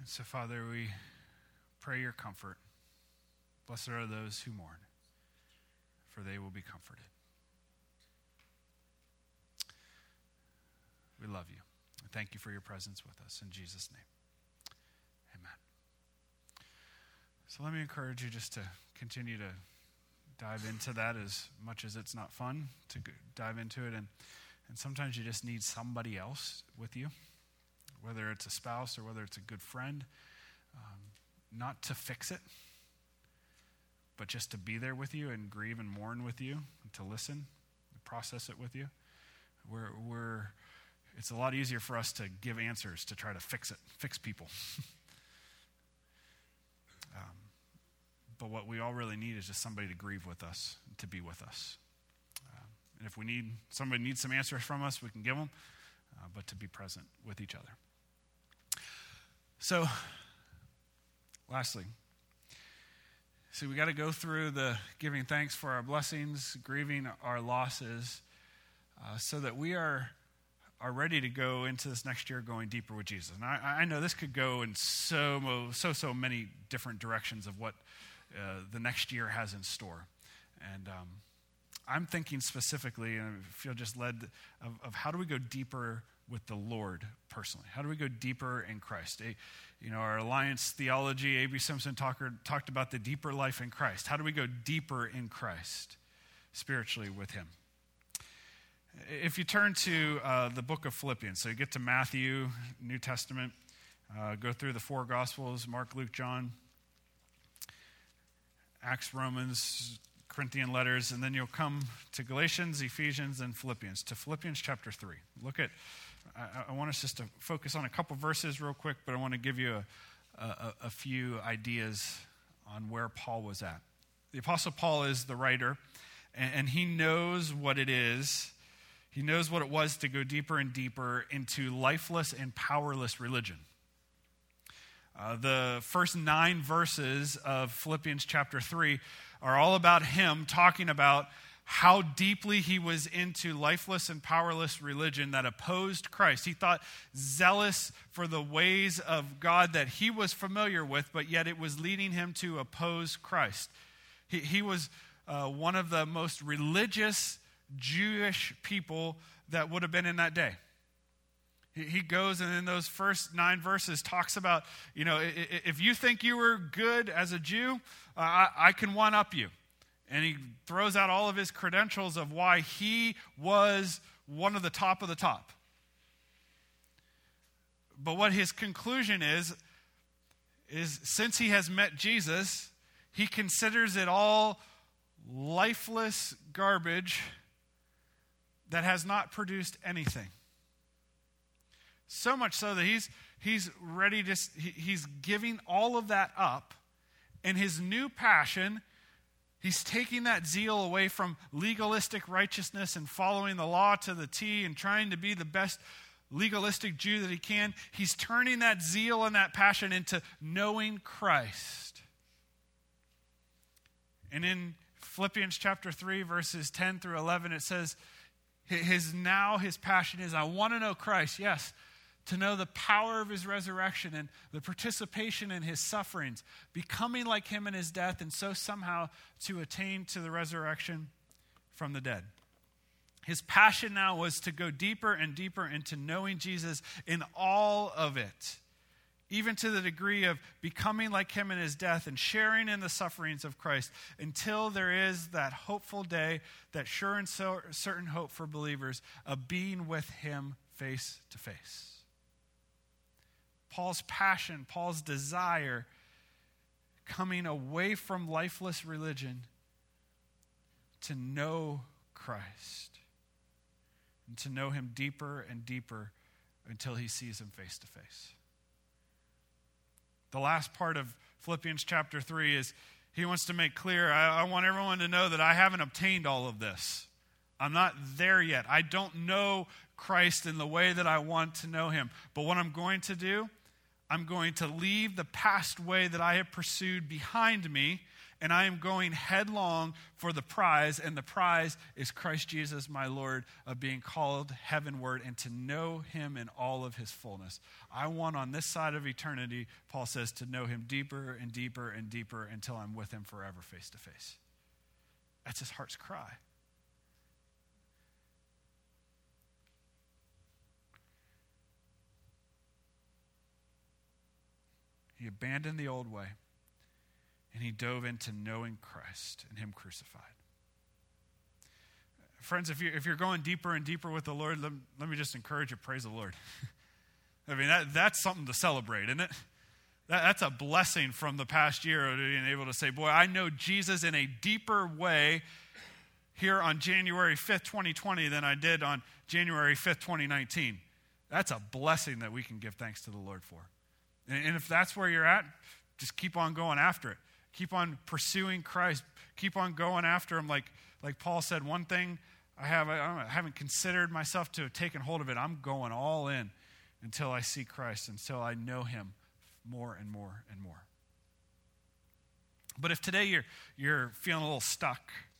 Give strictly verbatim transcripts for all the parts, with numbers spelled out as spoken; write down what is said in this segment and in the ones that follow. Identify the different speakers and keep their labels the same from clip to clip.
Speaker 1: And so, Father, we pray your comfort. Blessed are those who mourn, for they will be comforted. We love you. And thank you for your presence with us. In Jesus' name, amen. So let me encourage you just to continue to dive into that as much as it's not fun to dive into it. And, and sometimes you just need somebody else with you, whether it's a spouse or whether it's a good friend, um, not to fix it, but just to be there with you and grieve and mourn with you, and to listen, and process it with you. We're, we're, it's a lot easier for us to give answers, to try to fix it, fix people. um, but what we all really need is just somebody to grieve with us, to be with us. Um, and if we need, somebody needs some answers from us, we can give them, uh, but to be present with each other. So, lastly, see, we got to go through the giving thanks for our blessings, grieving our losses, uh, so that we are are ready to go into this next year going deeper with Jesus. And I, I know this could go in so, so, so many different directions of what uh, the next year has in store. And um, I'm thinking specifically, and I feel just led, of, of how do we go deeper with the Lord personally? How do we go deeper in Christ? A, you know, our Alliance theology, A B Simpson talker, talked about the deeper life in Christ. How do we go deeper in Christ spiritually with him? If you turn to uh, the book of Philippians, so you get to Matthew, New Testament, uh, go through the four Gospels, Mark, Luke, John, Acts, Romans, Corinthian letters, and then you'll come to Galatians, Ephesians, and Philippians, to Philippians chapter three. Look at, I, I want us just to focus on a couple verses real quick, but I want to give you a, a, a few ideas on where Paul was at. The Apostle Paul is the writer, and, and he knows what it is. He knows what it was to go deeper and deeper into lifeless and powerless religion. Uh, the first nine verses of Philippians chapter three are all about him talking about how deeply he was into lifeless and powerless religion that opposed Christ. He thought zealous for the ways of God that he was familiar with, but yet it was leading him to oppose Christ. He, he was uh, one of the most religious Jewish people that would have been in that day. He, he goes and in those first nine verses talks about, you know, if you think you were good as a Jew, uh, I, I can one-up you. And he throws out all of his credentials of why he was one of the top of the top. But what his conclusion is, is since he has met Jesus, he considers it all lifeless garbage that has not produced anything. So much so that he's he's ready to, he, he's giving all of that up. And his new passion, he's taking that zeal away from legalistic righteousness and following the law to the T and trying to be the best legalistic Jew that he can. He's turning that zeal and that passion into knowing Christ. And in Philippians chapter three, verses ten through eleven, it says, his now, his passion is, I want to know Christ, yes, to know the power of his resurrection and the participation in his sufferings, becoming like him in his death, and so somehow to attain to the resurrection from the dead. His passion now was to go deeper and deeper into knowing Jesus in all of it, even to the degree of becoming like him in his death and sharing in the sufferings of Christ, until there is that hopeful day, that sure and so, certain hope for believers of being with him face to face. Paul's passion, Paul's desire, coming away from lifeless religion to know Christ and to know him deeper and deeper until he sees him face to face. The last part of Philippians chapter three is he wants to make clear, I, I want everyone to know that I haven't obtained all of this. I'm not there yet. I don't know Christ in the way that I want to know him. But what I'm going to do, I'm going to leave the past way that I have pursued behind me, and I am going headlong for the prize, and the prize is Christ Jesus, my Lord, of being called heavenward and to know him in all of his fullness. I want on this side of eternity, Paul says, to know him deeper and deeper and deeper until I'm with him forever face to face. That's his heart's cry. He abandoned the old way, and he dove into knowing Christ and him crucified. Friends, if you're, if you're going deeper and deeper with the Lord, let, let me just encourage you, praise the Lord. I mean, that, that's something to celebrate, isn't it? That, that's a blessing from the past year of being able to say, boy, I know Jesus in a deeper way here on January fifth, twenty twenty than I did on January fifth, twenty nineteen. That's a blessing that we can give thanks to the Lord for. And if that's where you're at, just keep on going after it. Keep on pursuing Christ. Keep on going after him. Like, like Paul said, one thing I, have, I haven't considered myself to have taken hold of it. I'm going all in until I see Christ, until I know him more and more and more. But if today you're, you're feeling a little stuck,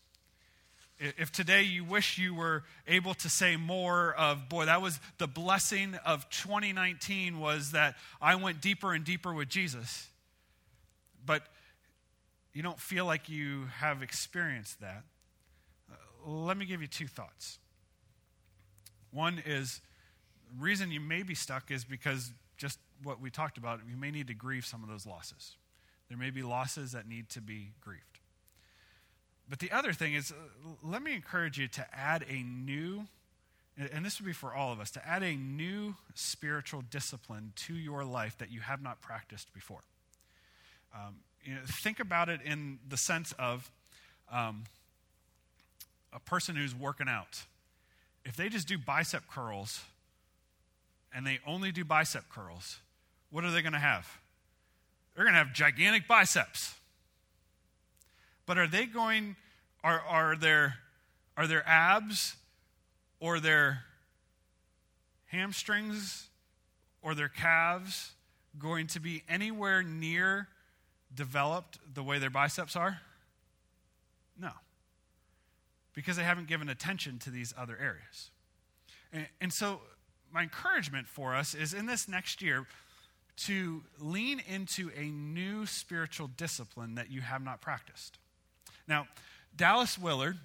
Speaker 1: if today you wish you were able to say more of, boy, that was the blessing of twenty nineteen was that I went deeper and deeper with Jesus, but you don't feel like you have experienced that, uh, let me give you two thoughts. One is, the reason you may be stuck is because just what we talked about, you may need to grieve some of those losses. There may be losses that need to be grieved. But the other thing is, uh, let me encourage you to add a new, and this would be for all of us, to add a new spiritual discipline to your life that you have not practiced before. Um, you know, think about it in the sense of um, a person who's working out. If they just do bicep curls and they only do bicep curls, what are they going to have? They're going to have gigantic biceps. But are they going, are, are, their, are their abs or their hamstrings or their calves going to be anywhere near developed the way their biceps are? No. Because they haven't given attention to these other areas. And, and so my encouragement for us is in this next year to lean into a new spiritual discipline that you have not practiced. Now, Dallas Willard,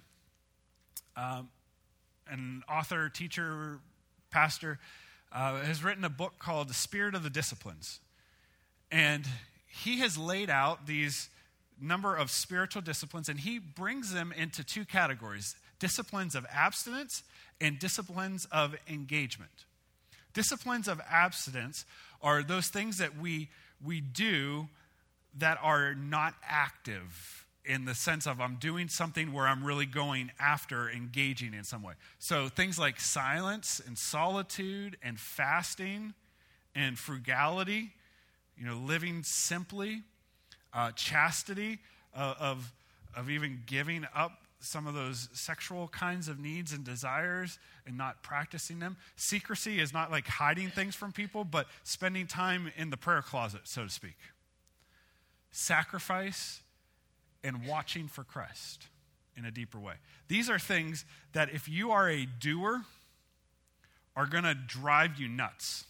Speaker 1: um, an author, teacher, pastor, uh, has written a book called The Spirit of the Disciplines. And he has laid out these number of spiritual disciplines, and he brings them into two categories: disciplines of abstinence and disciplines of engagement. Disciplines of abstinence are those things that we, we do that are not active, in the sense of I'm doing something where I'm really going after engaging in some way. So things like silence and solitude and fasting and frugality, you know, living simply, uh, chastity, uh, of, of even giving up some of those sexual kinds of needs and desires and not practicing them. Secrecy is not like hiding things from people, but spending time in the prayer closet, so to speak. Sacrifice and watching for Christ in a deeper way. These are things that if you are a doer, are going to drive you nuts.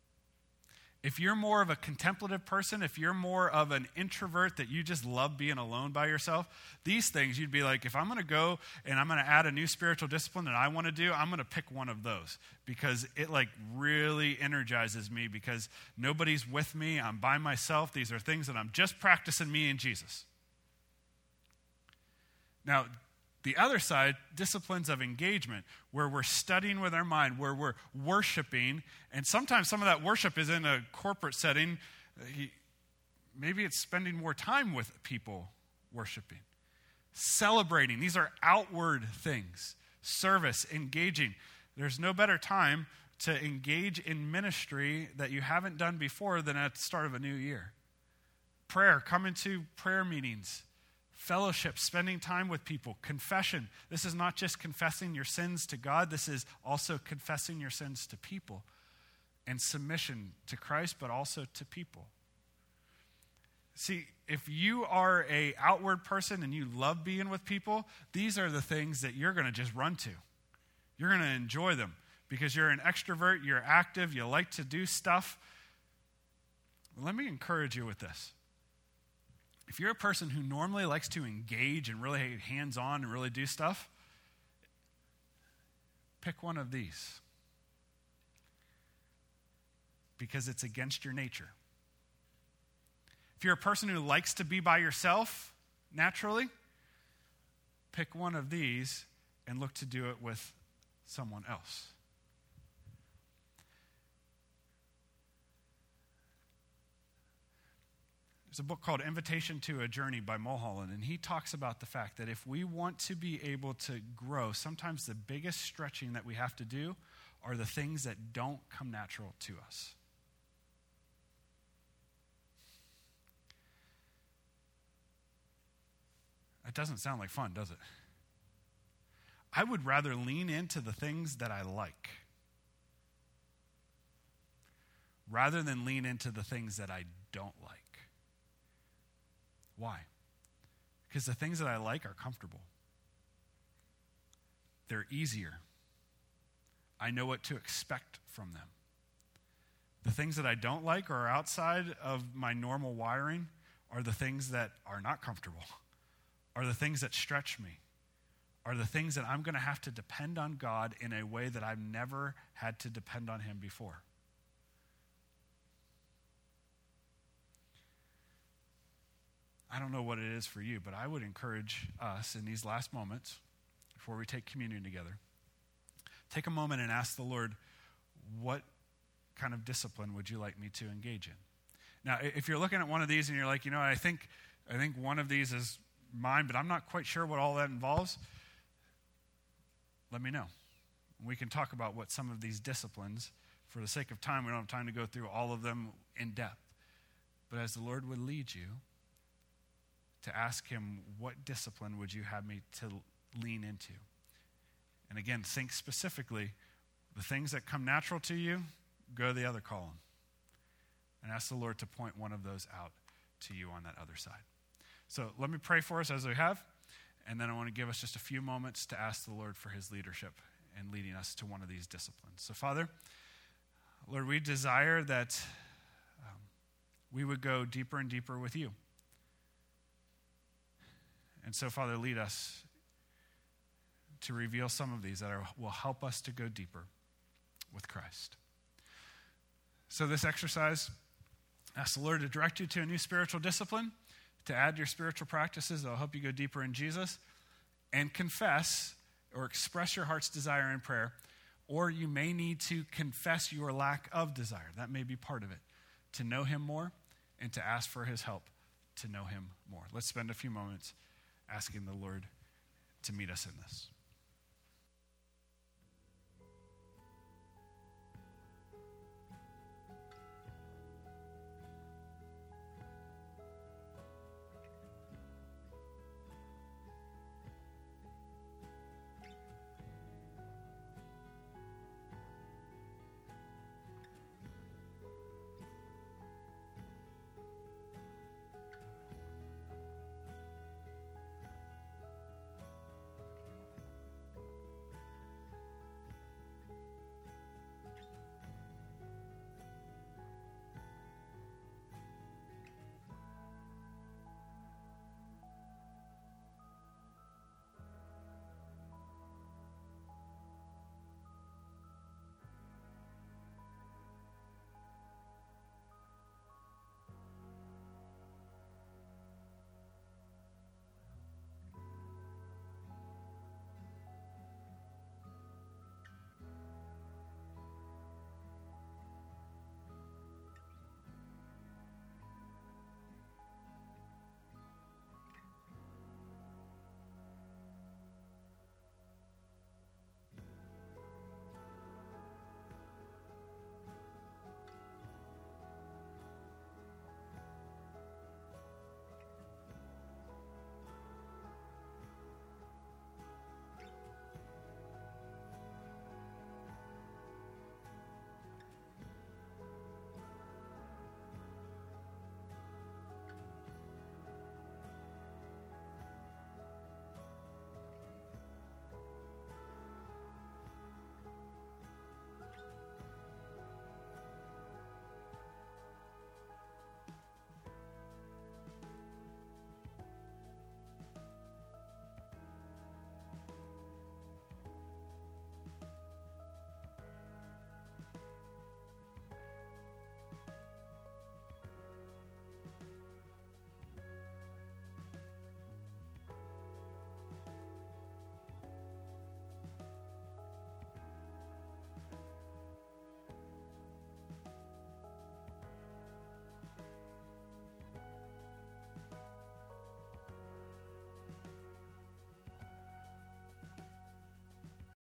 Speaker 1: If you're more of a contemplative person, if you're more of an introvert that you just love being alone by yourself, these things you'd be like, if I'm going to go and I'm going to add a new spiritual discipline that I want to do, I'm going to pick one of those because it like really energizes me because nobody's with me. I'm by myself. These are things that I'm just practicing me and Jesus. Now, the other side, disciplines of engagement, where we're studying with our mind, where we're worshiping, and sometimes some of that worship is in a corporate setting. Maybe it's spending more time with people worshiping. Celebrating, these are outward things. Service, engaging. There's no better time to engage in ministry that you haven't done before than at the start of a new year. Prayer, come into prayer meetings. Fellowship, spending time with people. Confession. This is not just confessing your sins to God. This is also confessing your sins to people. And submission to Christ, but also to people. See, if you are a outward person and you love being with people, these are the things that you're going to just run to. You're going to enjoy them because you're an extrovert, you're active, you like to do stuff. Let me encourage you with this. If you're a person who normally likes to engage and really hands-on and really do stuff, pick one of these because it's against your nature. If you're a person who likes to be by yourself naturally, pick one of these and look to do it with someone else. There's a book called Invitation to a Journey by Mulholland, and he talks about the fact that if we want to be able to grow, sometimes the biggest stretching that we have to do are the things that don't come natural to us. It doesn't sound like fun, does it? I would rather lean into the things that I like rather than lean into the things that I don't like. Why? Because the things that I like are comfortable. They're easier. I know what to expect from them. The things that I don't like or are outside of my normal wiring are the things that are not comfortable, are the things that stretch me, are the things that I'm going to have to depend on God in a way that I've never had to depend on him before. I don't know what it is for you, but I would encourage us in these last moments before we take communion together, take a moment and ask the Lord, what kind of discipline would you like me to engage in? Now, if you're looking at one of these and you're like, you know, I think I think one of these is mine, but I'm not quite sure what all that involves, let me know. We can talk about what some of these disciplines, for the sake of time, we don't have time to go through all of them in depth. But as the Lord would lead you, to ask him, what discipline would you have me to lean into? And again, think specifically, the things that come natural to you, go to the other column. And ask the Lord to point one of those out to you on that other side. So let me pray for us as we have, and then I want to give us just a few moments to ask the Lord for his leadership in leading us to one of these disciplines. So Father, Lord, we desire that um, we would go deeper and deeper with you. And so, Father, lead us to reveal some of these that are, will help us to go deeper with Christ. So this exercise, ask the Lord to direct you to a new spiritual discipline, to add your spiritual practices that will help you go deeper in Jesus, and confess or express your heart's desire in prayer, or you may need to confess your lack of desire. That may be part of it, to know him more and to ask for his help to know him more. Let's spend a few moments asking the Lord to meet us in this.